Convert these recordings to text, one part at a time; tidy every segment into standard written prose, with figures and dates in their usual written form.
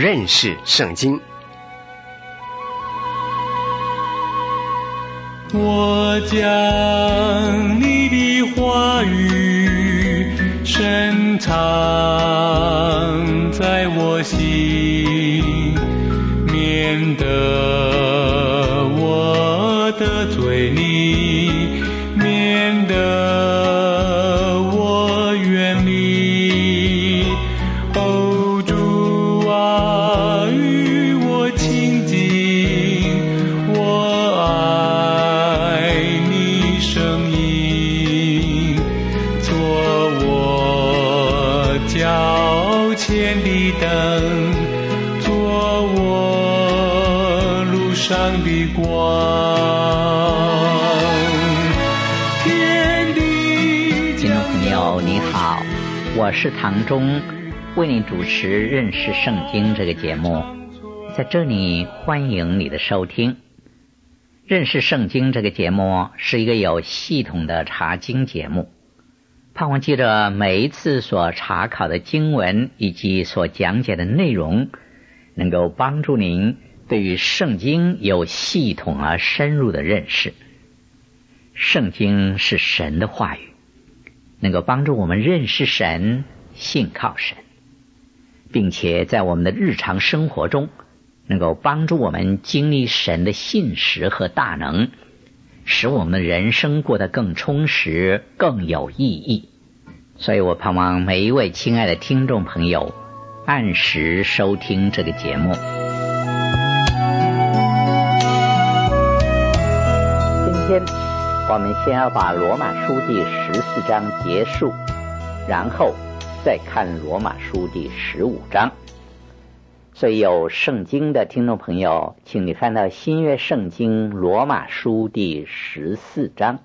认识圣经。 我将你的话语深藏在我心，免得我得罪你，免得我远离。哦，主啊，与我亲近，我爱你声音，做我脚前的灯，做我路上的光。 听众朋友你好，我是唐忠，为你主持认识圣经这个节目，在这里欢迎你的收听。认识圣经这个节目是一个有系统的查经节目，盼望记着每一次所查考的经文以及所讲解的内容，能够帮助您对于圣经有系统而深入的认识。圣经是神的话语，能够帮助我们认识神，信靠神，并且在我们的日常生活中能够帮助我们经历神的信实和大能，使我们的人生过得更充实，更有意义。所以我盼望每一位亲爱的听众朋友按时收听这个节目。今天我们先要把罗马书第14章结束，然后再看罗马书第15章。所以有圣经的听众朋友，请你翻到新约圣经罗马书第14章。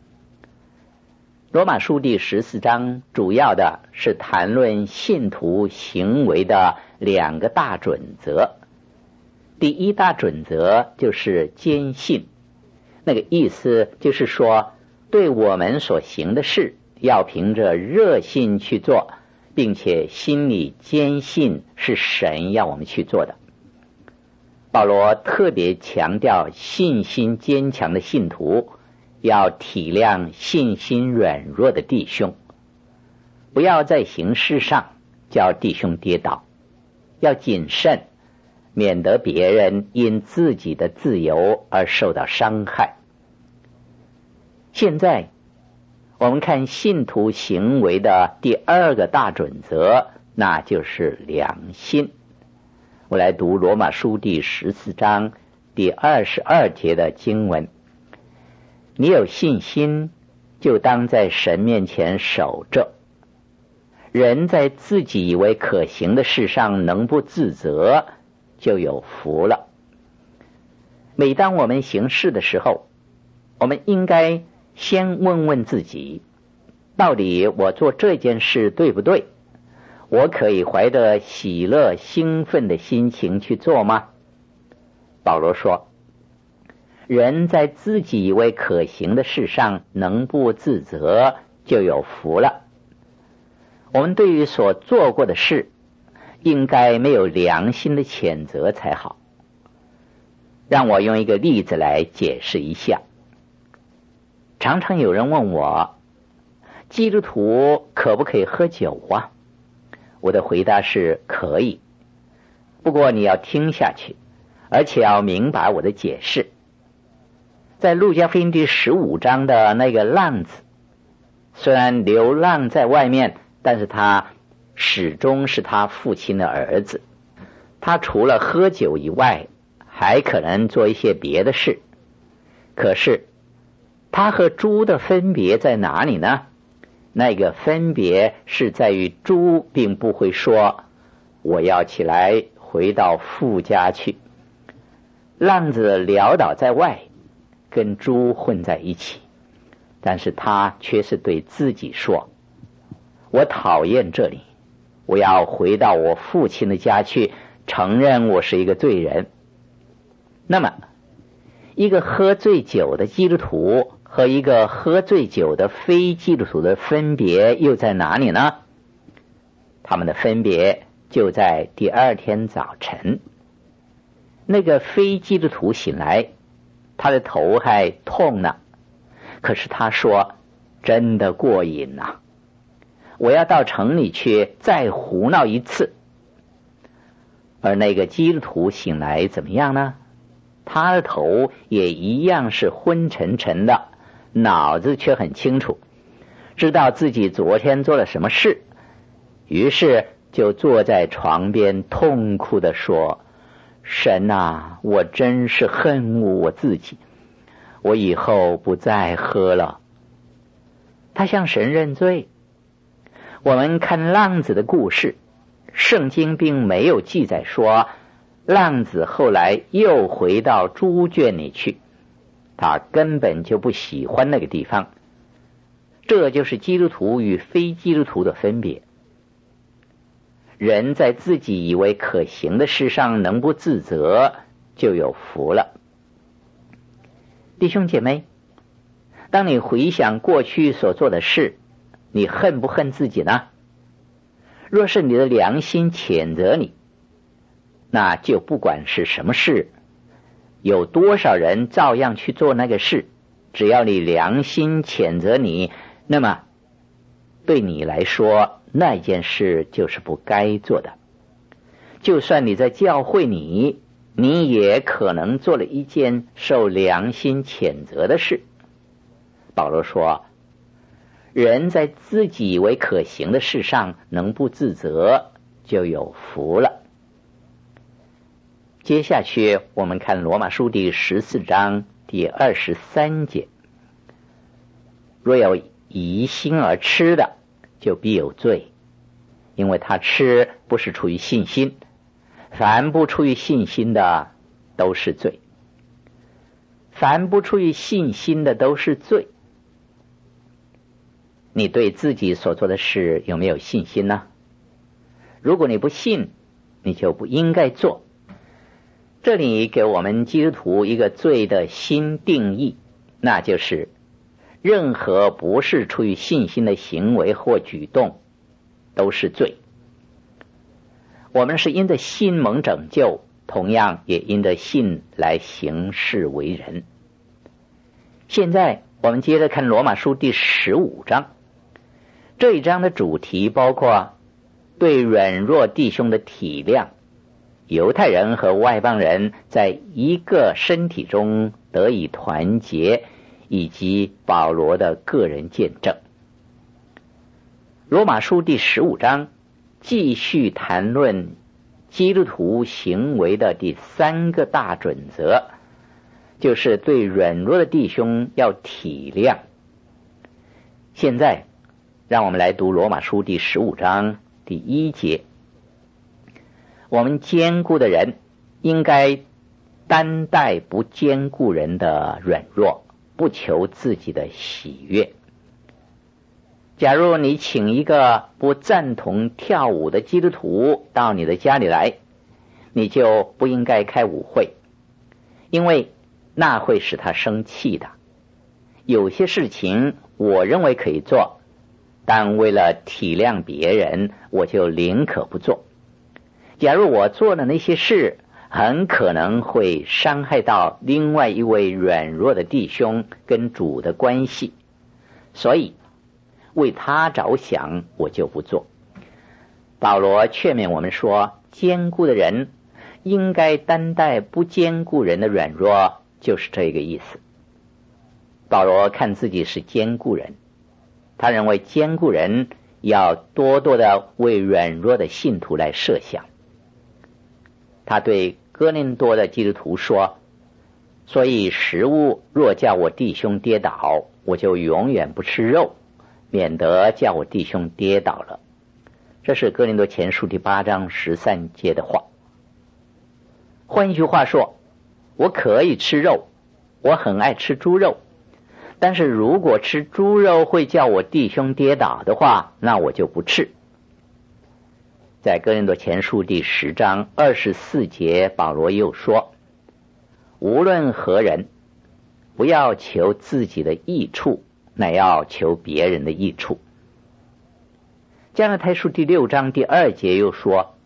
罗马书第14章主要的是谈论信徒行为的两个大准则。第一大准则就是坚信，那个意思就是说，对我们所行的事要凭着热心去做，并且心里坚信是神要我们去做的。保罗特别强调信心坚强的信徒要体谅信心软弱的弟兄，不要在行事上叫弟兄跌倒，要谨慎，免得别人因自己的自由而受到伤害。现在我们看信徒行为的第二个大准则，那就是良心。我来读罗马书第14章第22节的经文：你有信心，就当在神面前守着。人在自己以为可行的事上能不自责，就有福了。每当我们行事的时候，我们应该先问问自己，到底我做这件事对不对？我可以怀着喜乐兴奋的心情去做吗？保罗说，人在自己以为可行的事上能不自责，就有福了。我们对于所做过的事应该没有良心的谴责才好。让我用一个例子来解释一下。常常有人问我，基督徒可不可以喝酒啊？我的回答是可以，不过你要听下去，而且要明白我的解释。在路加福音第15章的那个浪子，虽然流浪在外面，但是他始终是他父亲的儿子。他除了喝酒以外，还可能做一些别的事。可是他和猪的分别在哪里呢？那个分别是在于猪并不会说我要起来回到父家去。浪子潦倒在外，跟猪混在一起，但是他却是对自己说，我讨厌这里，我要回到我父亲的家去，承认我是一个罪人。那么一个喝醉酒的基督徒和一个喝醉酒的非基督徒的分别又在哪里呢？他们的分别就在第二天早晨，那个非基督徒醒来，他的头还痛呢，可是他说真的过瘾啊，我要到城里去再胡闹一次。而那个基督徒醒来怎么样呢？他的头也一样是昏沉沉的，脑子却很清楚，知道自己昨天做了什么事，于是就坐在床边痛哭地说，神啊，我真是恨恶我自己，我以后不再喝了。他向神认罪。我们看浪子的故事，圣经并没有记载说浪子后来又回到猪圈里去，他根本就不喜欢那个地方。这就是基督徒与非基督徒的分别。人在自己以为可行的事上能不自责，就有福了。弟兄姐妹，当你回想过去所做的事，你恨不恨自己呢？若是你的良心谴责你，那就不管是什么事，有多少人照样去做那个事，只要你良心谴责你，那么对你来说那件事就是不该做的。就算你在教会里，你也可能做了一件受良心谴责的事。保罗说，人在自己以为可行的事上能不自责，就有福了。接下去我们看罗马书第14章第23节，若有疑心而吃的，就必有罪，因为他吃不是出于信心，凡不出于信心的都是罪。凡不出于信心的都是罪。你对自己所做的事有没有信心呢？如果你不信，你就不应该做。这里给我们基督徒一个罪的新定义，那就是任何不是出于信心的行为或举动都是罪。我们是因着信蒙拯救，同样也因着信来行事为人。现在我们接着看罗马书第15章。这一章的主题包括对软弱弟兄的体谅，犹太人和外邦人在一个身体中得以团结，以及保罗的个人见证。罗马书第15章继续谈论基督徒行为的第3个大准则，就是对软弱的弟兄要体谅。现在让我们来读罗马书第15章第1节。我们坚固的人应该担待不坚固人的软弱，不求自己的喜悦。假如你请一个不赞同跳舞的基督徒到你的家里来，你就不应该开舞会，因为那会使他生气的。有些事情我认为可以做，但为了体谅别人，我就宁可不做。假如我做的那些事很可能会伤害到另外一位软弱的弟兄跟主的关系，所以为他着想，我就不做。保罗劝勉我们说，坚固的人应该担待不坚固人的软弱，就是这个意思。保罗看自己是坚固人，他认为坚固人要多多的为软弱的信徒来设想。他对哥林多的基督徒说，所以食物若叫我弟兄跌倒，我就永远不吃肉，免得叫我弟兄跌倒了。这是哥林多前书第8章13节的话。换一句话说，我可以吃肉，我很爱吃猪肉，但是如果吃猪肉会叫我弟兄跌倒的话，那我就不吃。在哥林多前书第10章24节，保罗又说，无论何人，不要求自己的益处，乃要求别人的益处。加拉太书第6章第2节又说，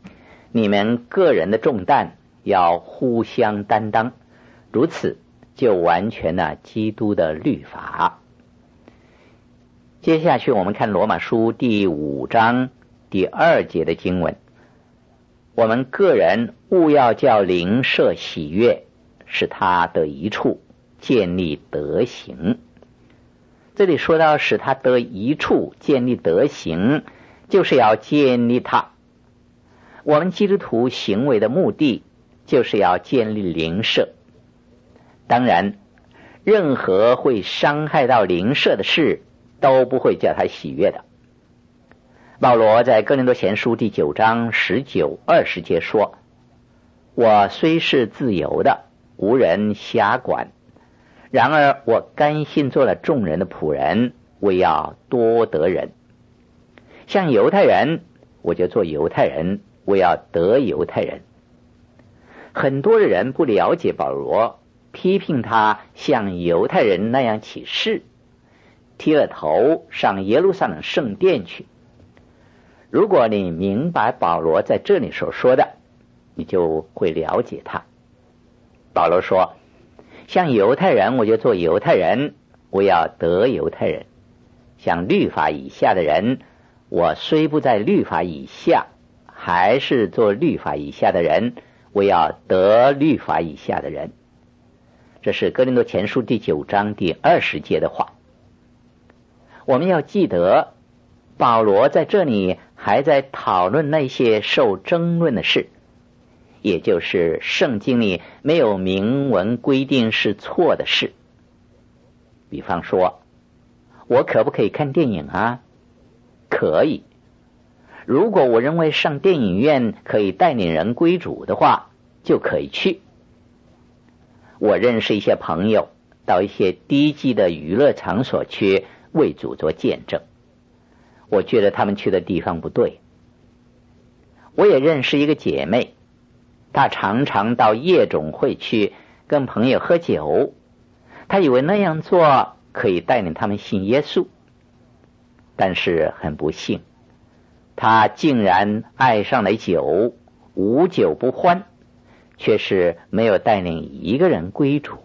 你们个人的重担要互相担当，如此就完全了基督的律法。接下去我们看罗马书第5章第2节的经文，我们个人务要叫邻舍喜悦，使他得益处，建立德行。这里说到使他得益处，建立德行，就是要建立他。我们基督徒行为的目的就是要建立邻舍。当然，任何会伤害到邻舍的事都不会叫他喜悦的。保罗在哥林多前书第9章19、20节说，我虽是自由的，无人辖管，然而我甘心做了众人的仆人，为要多得人。像犹太人，我就做犹太人，为要得犹太人。很多的人不了解保罗，批评他像犹太人那样起誓，剃了头上耶路撒冷圣殿去。如果你明白保罗在这里所说的，你就会了解他。保罗说，像犹太人我就做犹太人，我要得犹太人。像律法以下的人，我虽不在律法以下，还是做律法以下的人，我要得律法以下的人。这是哥林多前书第9章第20节的话。我们要记得，保罗在这里还在讨论那些受争论的事，也就是圣经里没有明文规定是错的事。比方说，我可不可以看电影啊？可以。如果我认为上电影院可以带领人归主的话，就可以去。我认识一些朋友到一些低级的娱乐场所去为主做见证，我觉得他们去的地方不对。我也认识一个姐妹，她常常到夜总会去跟朋友喝酒，她以为那样做可以带领他们信耶稣，但是很不幸，她竟然爱上了酒，无酒不欢，却是没有带领一个人归主。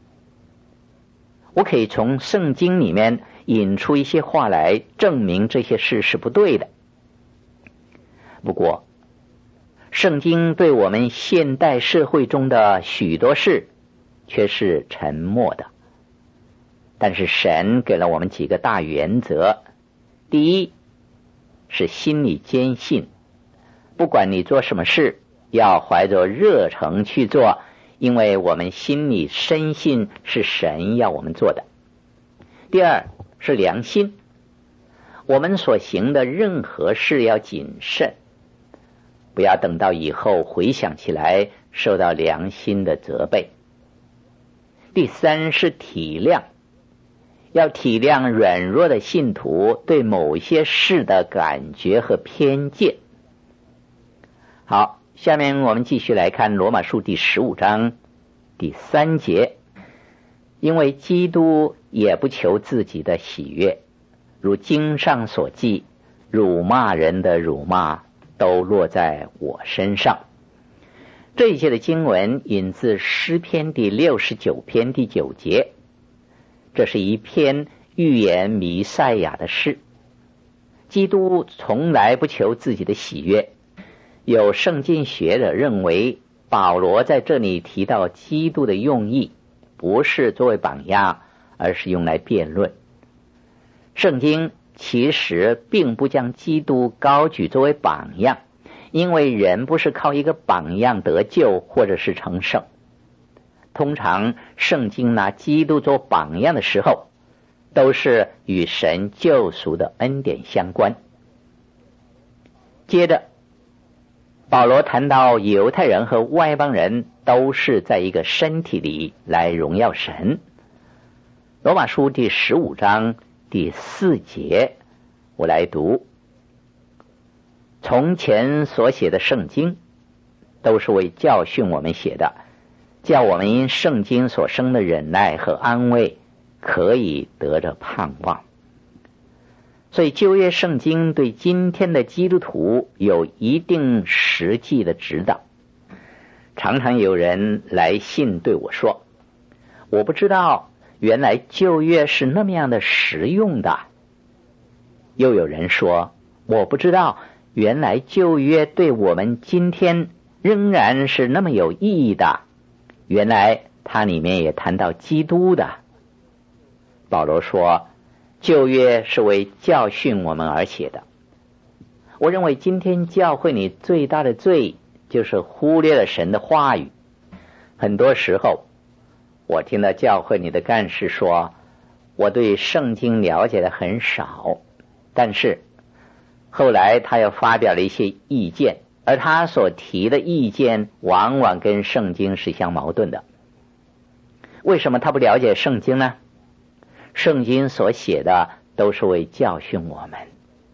我可以从圣经里面引出一些话来证明这些事是不对的。不过，圣经对我们现代社会中的许多事却是沉默的。但是神给了我们几个大原则。第一，是心里坚信，不管你做什么事，要怀着热诚去做，因为我们心里深信是神要我们做的。第二，是良心，我们所行的任何事要谨慎，不要等到以后回想起来受到良心的责备。第三，是体谅，要体谅软弱的信徒对某些事的感觉和偏见。好，下面我们继续来看罗马书第15章第3节。因为基督也不求自己的喜悦，如经上所记，辱骂人的辱骂都落在我身上。这一节的经文引自诗篇第69篇第9节，这是一篇预言弥赛亚的诗。基督从来不求自己的喜悦。有圣经学者认为，保罗在这里提到基督的用意，不是作为榜样，而是用来辩论。圣经其实并不将基督高举作为榜样，因为人不是靠一个榜样得救或者是成圣。通常圣经拿基督做榜样的时候，都是与神救赎的恩典相关。接着保罗谈到犹太人和外邦人都是在一个身体里来荣耀神。罗马书第15章第4节，我来读。从前所写的圣经都是为教训我们写的，叫我们因圣经所生的忍耐和安慰可以得着盼望。 所以旧约圣经对今天的基督徒有一定实际的指导。常常有人来信对我说，我不知道原来旧约是那么样的实用的。又有人说，我不知道原来旧约对我们今天仍然是那么有意义的，原来它里面也谈到基督的。保罗说，旧约是为教训我们而写的。我认为今天教会里最大的罪就是忽略了神的话语。很多时候我听到教会里的干事说，我对圣经了解的很少，但是后来他又发表了一些意见，而他所提的意见往往跟圣经是相矛盾的。为什么他不了解圣经呢？圣经所写的都是为教训我们。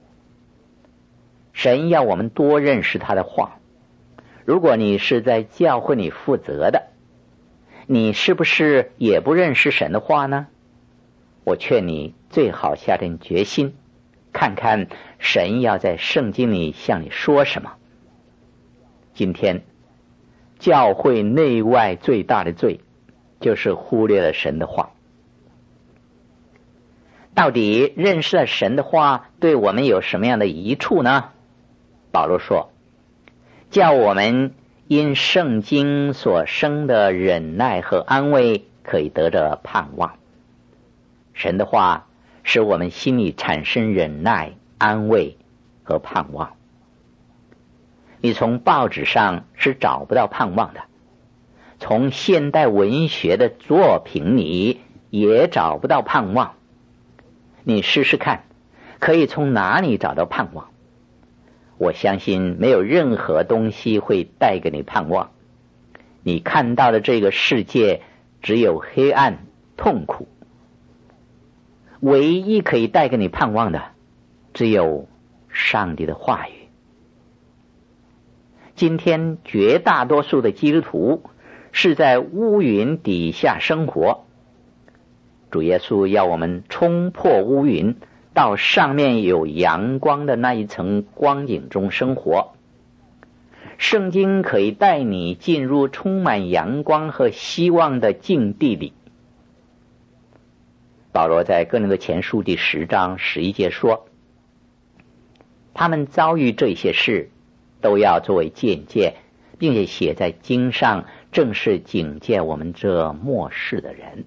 神要我们多认识他的话。如果你是在教会里负责的，你是不是也不认识神的话呢？我劝你最好下定决心，看看神要在圣经里向你说什么。今天教会内外最大的罪就是忽略了神的话。到底认识了神的话对我们有什么样的益处呢？保罗说，叫我们因圣经所生的忍耐和安慰可以得着盼望。神的话使我们心里产生忍耐、安慰和盼望。你从报纸上是找不到盼望的，从现代文学的作品里也找不到盼望。你试试看，可以从哪里找到盼望？我相信没有任何东西会带给你盼望。你看到的这个世界只有黑暗、痛苦。唯一可以带给你盼望的，只有上帝的话语。今天绝大多数的基督徒是在乌云底下生活。主耶稣要我们冲破乌云，到上面有阳光的那一层光景中生活。圣经可以带你进入充满阳光和希望的境地里。保罗在哥林多前书第10章11节说，他们遭遇这些事都要作为鉴戒，并且写在经上，正是警戒我们这末世的人。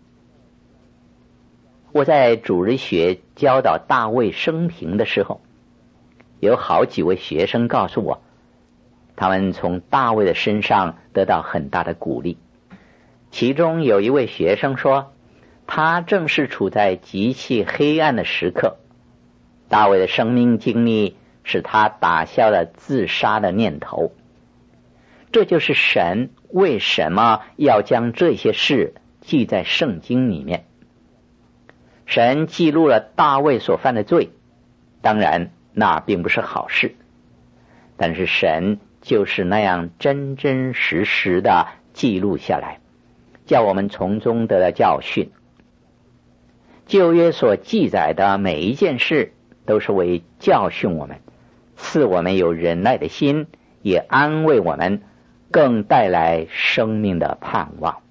我在主日学教导大卫生平的时候，有好几位学生告诉我，他们从大卫的身上得到很大的鼓励。其中有一位学生说，他正是处在极其黑暗的时刻，大卫的生命经历使他打消了自杀的念头。这就是神为什么要将这些事记在圣经里面。神记录了大卫所犯的罪，当然那并不是好事，但是神就是那样真真实实的记录下来，叫我们从中得到教训。旧约所记载的每一件事都是为教训我们，赐我们有忍耐的心，也安慰我们，更带来生命的盼望。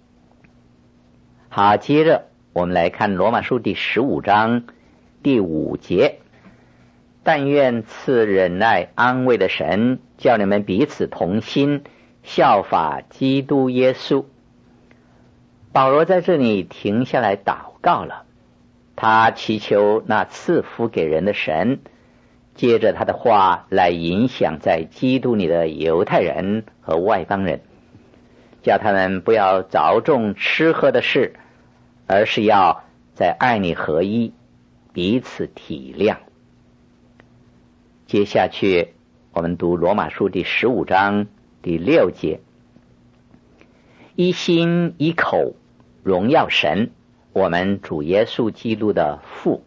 好，接着我们来看罗马书第15章第5节，但愿赐忍耐安慰的神，叫你们彼此同心，效法基督耶稣。保罗在这里停下来祷告了，他祈求那赐福给人的神，接着他的话来影响在基督里的犹太人和外邦人，叫他们不要着重吃喝的事，而是要在爱里合一，彼此体谅。接下去我们读罗马书第15章第6节，一心一口荣耀神，我们主耶稣基督的父。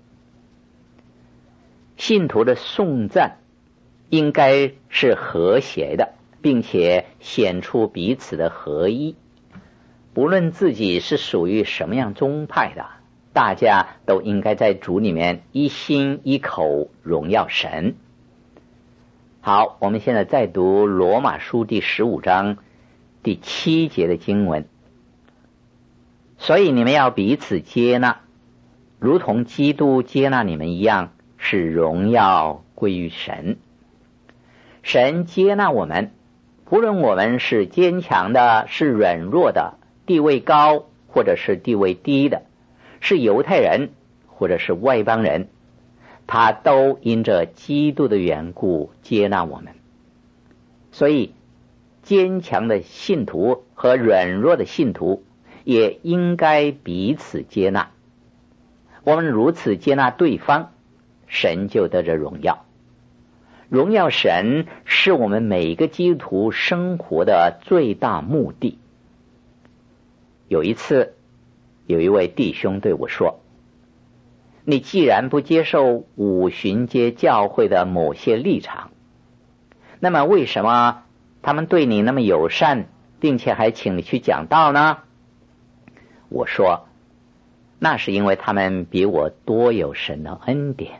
信徒的颂赞应该是和谐的，并且显出彼此的合一。不论自己是属于什么样宗派的， 大家都应该在主里面一心一口荣耀神。好，我们现在再读罗马书第15章第7节的经文。所以你们要彼此接纳，如同基督接纳你们一样，使荣耀归于神。神接纳我们，不论我们是坚强的，是软弱的，地位高或者是地位低的，是犹太人或者是外邦人，他都因着基督的缘故接纳我们。所以坚强的信徒和软弱的信徒也应该彼此接纳。我们如此接纳对方，神就得着荣耀。荣耀神是我们每一个基督徒生活的最大目的。有一次，有一位弟兄对我说，你既然不接受五旬节教会的某些立场，那么为什么他们对你那么友善，并且还请你去讲道呢？我说，那是因为他们比我多有神的恩典。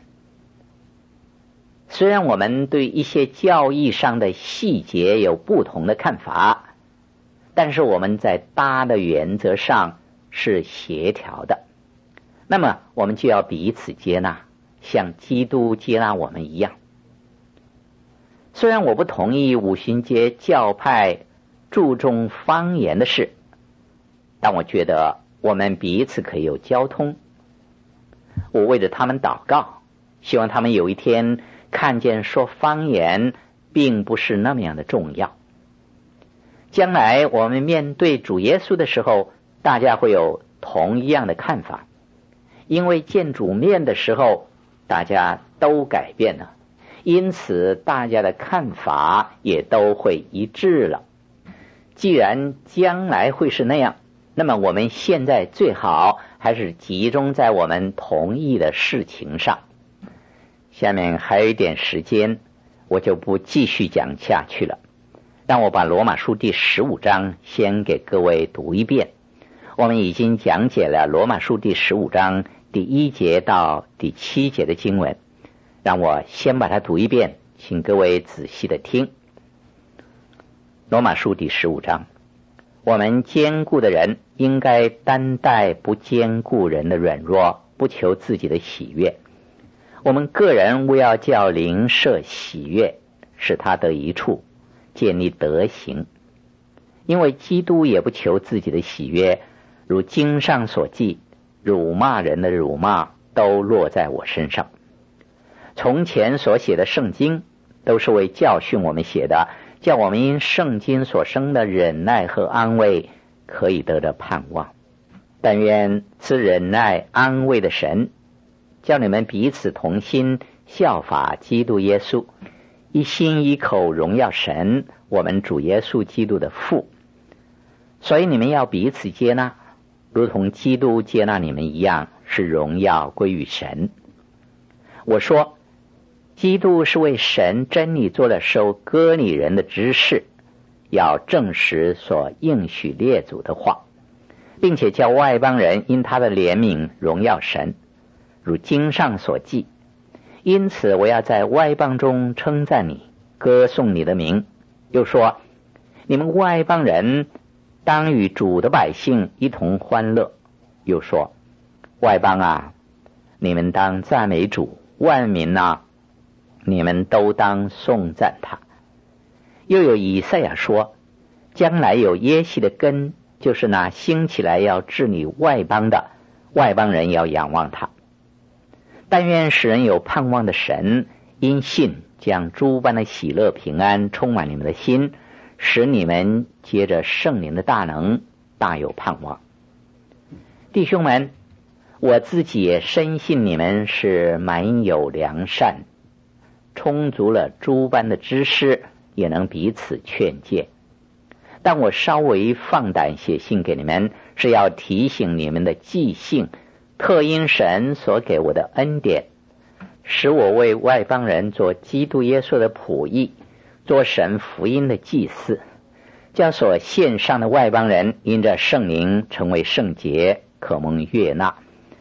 虽然我们对一些教义上的细节有不同的看法，但是我们在大的原则上是协调的。那么我们就要彼此接纳，像基督接纳我们一样。虽然我不同意五旬节教派注重方言的事，但我觉得我们彼此可以有交通。我为着他们祷告，希望他们有一天看见说方言并不是那么样的重要。将来我们面对主耶稣的时候，大家会有同一样的看法，因为见主面的时候大家都改变了，因此大家的看法也都会一致了。既然将来会是那样，那么我们现在最好还是集中在我们同意的事情上。下面还有一点时间，我就不继续讲下去了。让我把罗马书第15章先给各位读一遍。我们已经讲解了罗马书第15章第1节到第7节的经文，让我先把它读一遍，请各位仔细的听。罗马书第15章，我们坚固的人应该担待不坚固人的软弱，不求自己的喜悦。我们个人务要叫邻舍喜悦，使他得益处，建立德行。因为基督也不求自己的喜悦，如经上所记，辱骂人的辱骂都落在我身上。从前所写的圣经都是为教训我们写的，叫我们因圣经所生的忍耐和安慰可以得着盼望。但愿赐忍耐安慰的神，叫你们彼此同心，效法基督耶稣，一心一口荣耀神，我们主耶稣基督的父。所以你们要彼此接纳，如同基督接纳你们一样，是荣耀归于神。我说，基督是为神真理做了收割礼人的执事，要证实所应许列祖的话，并且叫外邦人因他的怜悯荣耀神，如经上所记。因此我要在外邦中称赞你，歌颂你的名。又说，你们外邦人当与主的百姓一同欢乐。又说，外邦啊，你们当赞美主，万民啊，你们都当颂赞他。又有以赛亚说，将来有耶西的根，就是那兴起来要治理外邦的，外邦人要仰望他。但愿使人有盼望的神，因信将诸般的喜乐平安充满你们的心，使你们接着圣灵的大能，大有盼望。弟兄们，我自己也深信你们是满有良善，充足了诸般的知识，也能彼此劝诫。但我稍微放胆写信给你们，是要提醒你们的记性，特因神所给我的恩典，使我为外邦人做基督耶稣的仆役，做神福音的祭司，叫所献上的外邦人因着圣灵成为圣洁，可蒙悦纳。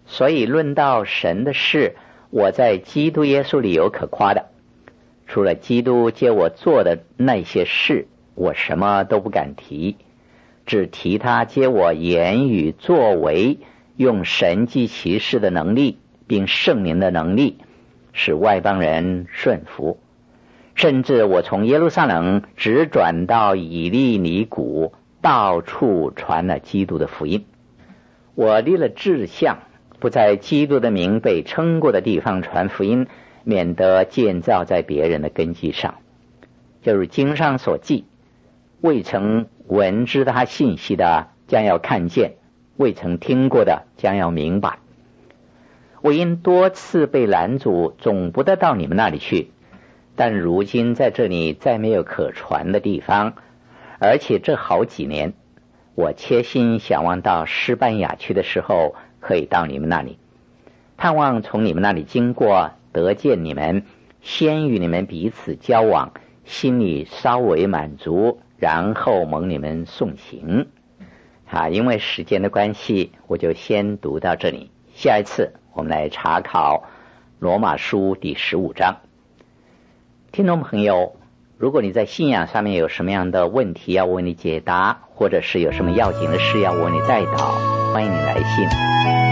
所以论到神的事，我在基督耶稣里有可夸的。除了基督借我做的那些事，我什么都不敢提，只提他借我言语作为，用神迹奇事的能力并圣灵的能力，使外邦人顺服。甚至我从耶路撒冷直转到以利尼谷，到处传了基督的福音。我立了志向，不在基督的名被称过的地方传福音，免得建造在别人的根基上。就如经上所记，未曾闻知他信息的将要看见，未曾听过的将要明白。我因多次被拦阻，总不得到你们那里去，但如今在这里再没有可传的地方，而且这好几年，我切心想望到西班牙去的时候，可以到你们那里，盼望从你们那里经过，得见你们，先与你们彼此交往，心里稍微满足，然后蒙你们送行。因为时间的关系，我就先读到这里，下一次我们来查考罗马书第15章。听众朋友，如果你在信仰上面有什么样的问题要为你解答，或者是有什么要紧的事要为你代祷，欢迎你来信。